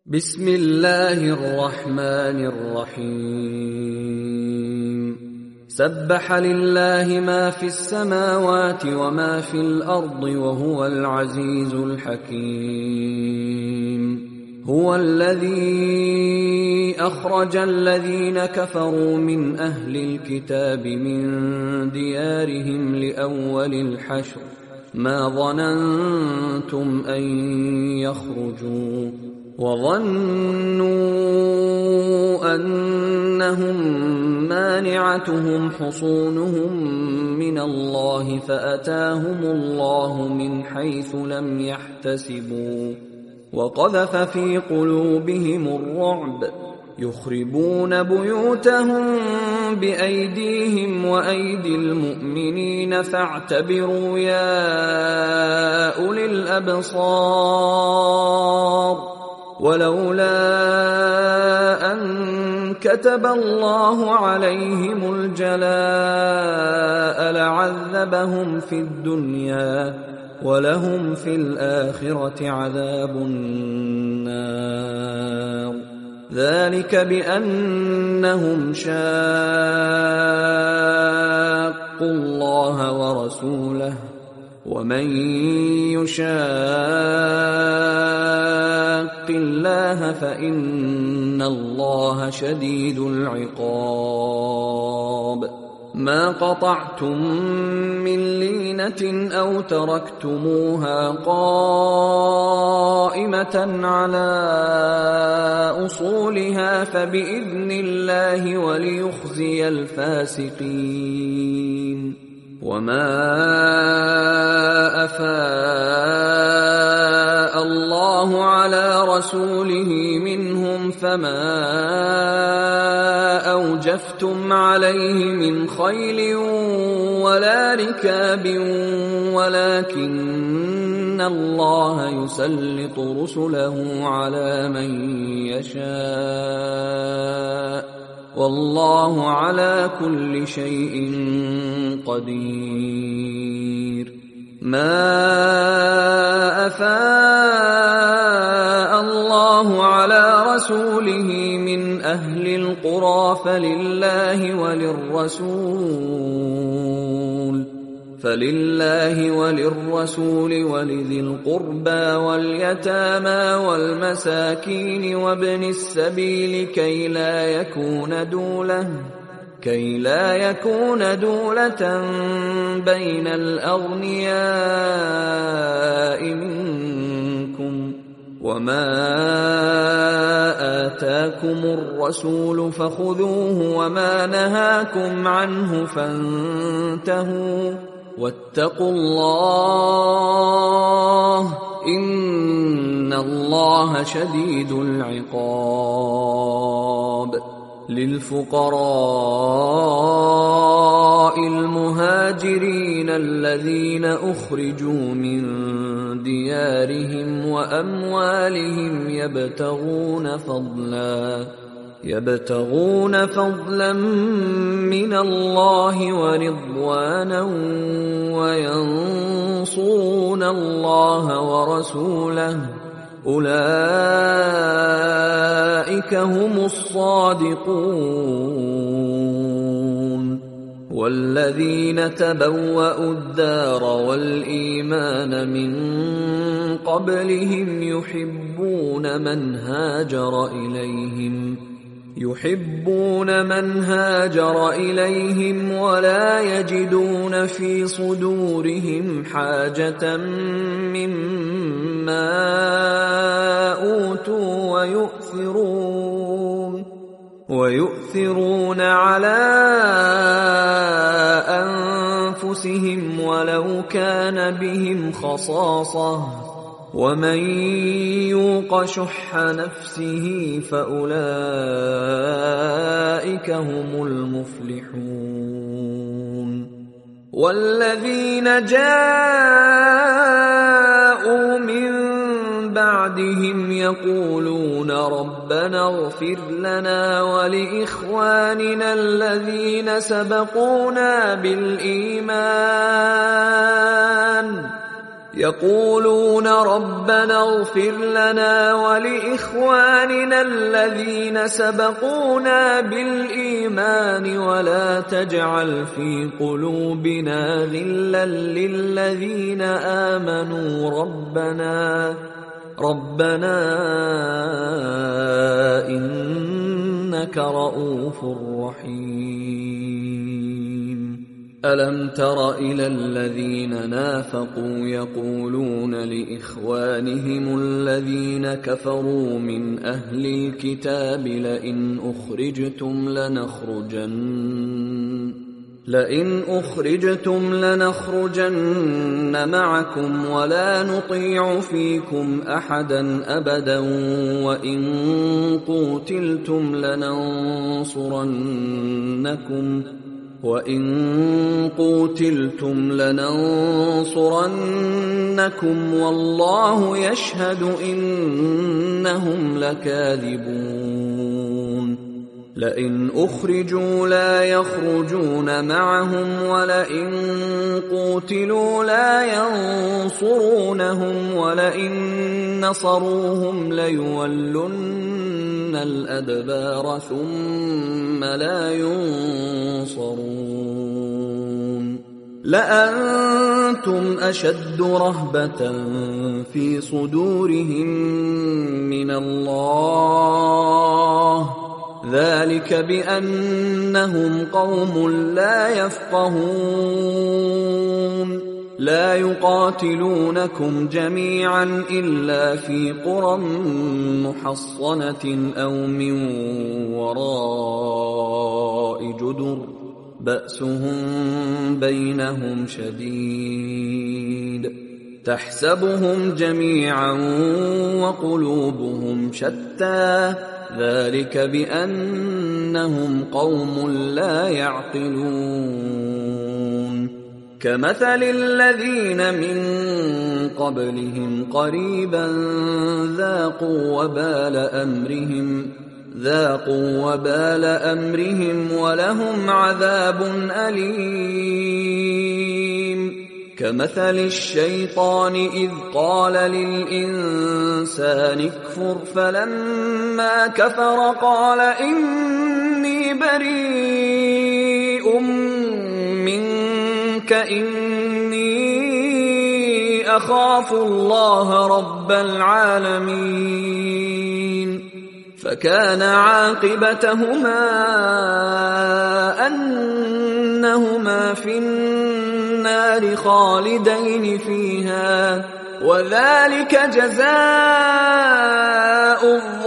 بسم الله الرحمن الرحيم سبح لله ما في السماوات وما في الأرض وهو العزيز الحكيم هو الذي أخرج الذين كفروا من أهل الكتاب من ديارهم لأول الحشر ما ظننتم أن يخرجوا وظنوا أنهم مانعتهم حصونهم من الله فأتاهم الله من حيث لم يحتسبوا وقذف في قلوبهم الرعب يخربون بيوتهم بأيديهم وأيدي المؤمنين فاعتبروا يا أولي الأبصار ولولا أن كتب الله عليهم الجلاء لعذبهم في الدنيا ولهم في الآخرة عذاب النار ذلك بأنهم شاقوا الله ورسوله ومن يشاق الله فإن الله شديد العقاب ما قطعتم من لينة أو تركتموها قائمة على أصولها فبإذن الله وليخزي الفاسقين وما أفاء الله على رسوله منهم فما أوجفتم عليه من خيل ولا ركاب ولكن الله يسلط رسله على من يشاء والله على كل شيء قدير ما أفاء الله على رسوله من أهل القرى فلله وللرسول ولذي القربى واليتامى والمساكين وابن السبيل كي لا يكون دولة بين الأغنياء منكم وما آتاكم الرسول فخذوه وما نهاكم عنه فانتهوا واتقوا الله إن الله شديد العقاب للفقراء المهاجرين الذين أخرجوا من ديارهم وأموالهم يبتغون فضلا من الله ورضوانا وينصرون الله ورسوله أولئك هم الصادقون والذين تبوأوا الدار والإيمان من قبلهم يحبون من هاجر إليهم ولا يجدون في صدورهم حاجة مما أوتوا ويؤثرون على أنفسهم ولو كان بهم خصاصة ومن يوق شح نفسه فأولئك هم المفلحون والذين جاءوا من بعدهم يقولون ربنا اغفر لنا ولإخواننا الذين سبقونا بالإيمان يقولون ربنا اغفر لنا ولإخواننا الذين سبقونا بالإيمان ولا تجعل في قلوبنا غلا للذين آمنوا ربنا إنك رؤوف رحيم. ألم تر إلى الذين نافقوا يقولون لإخوانهم الذين كفروا من أهل الكتاب لئن أخرجتم لنخرجن معكم ولا نطيع فيكم أحدا أبدا وإن قوتلتم لننصرنكم والله يشهد إنهم لكاذبون. لئن أخرجوا لا يخرجون معهم ولئن قوتلوا لا ينصرونهم ولئن نصروهم ليولن الأدبار ثم لا ينصرون. لأنتم أشد رهبة في صدورهم من الله ذلك بأنهم قوم لا يفقهون. لا يقاتلونكم جميعا إلا في قرى محصنة أو من وراء جدر بأسهم بينهم شديد تحسبهم جميعا وقلوبهم شتى ذلك بأنهم قوم لا يعقلون. كمثل الذين من قبلهم قريبا ذاقوا وبال أمرهم ولهم عذاب أليم. كمثل الشيطان إذ قال للإنسان اكفر فلما كفر قال إني بريء منك إني أخاف الله رب العالمين. فكان عاقبتهما أنهما في النار خالدين فيها وذلك جزاء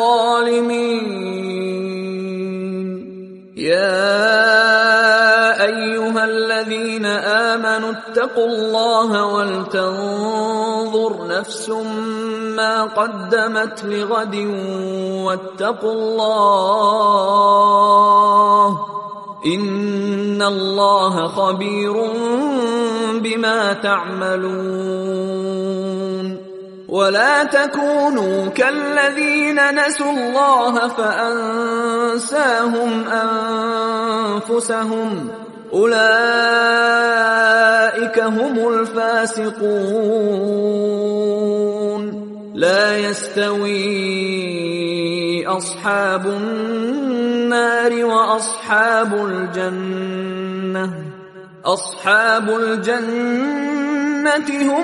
الظالمين. يا أيها الذين آمنوا اتقوا الله ولتنظر نفس ما قدمت لغد واتقوا الله إن الله خبير بما تعملون. ولا تكونوا كالذين نسوا الله فأنساهم أنفسهم أولئك هم الفاسقون. لا يستوي أصحاب النار وأصحاب الجنة هم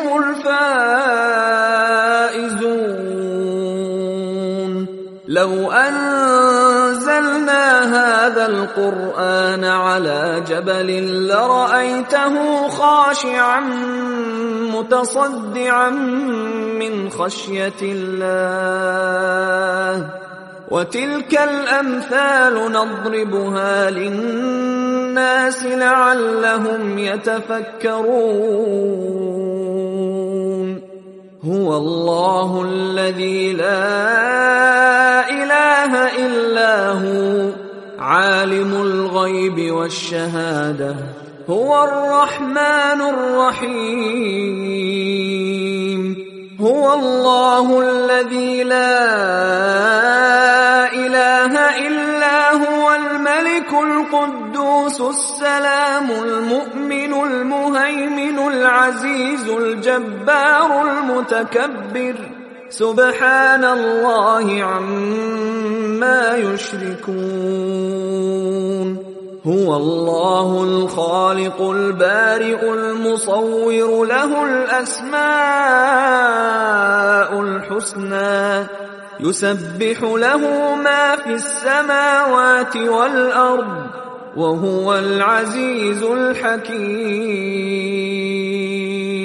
الفائزون. لو أنزلنا هذا القرآن على جبل لرأيته خاشعا متصدعا من خشية الله. وتلك الأمثال نضربها للناس لعلهم يتفكرون. هو الله الذي لا إله إلا هو عالم الغيب والشهادة هو الرحمن الرحيم. هو الله الذي لا إله إلا هو الملك القدوس القدوس السلام المؤمن المهيمن العزيز الجبار المتكبر سبحان الله عما يشركون هو الله الخالق البارئ المصور له الأسماء الحسنى يسبح له ما في السماوات والأرض وهو العزيز الحكيم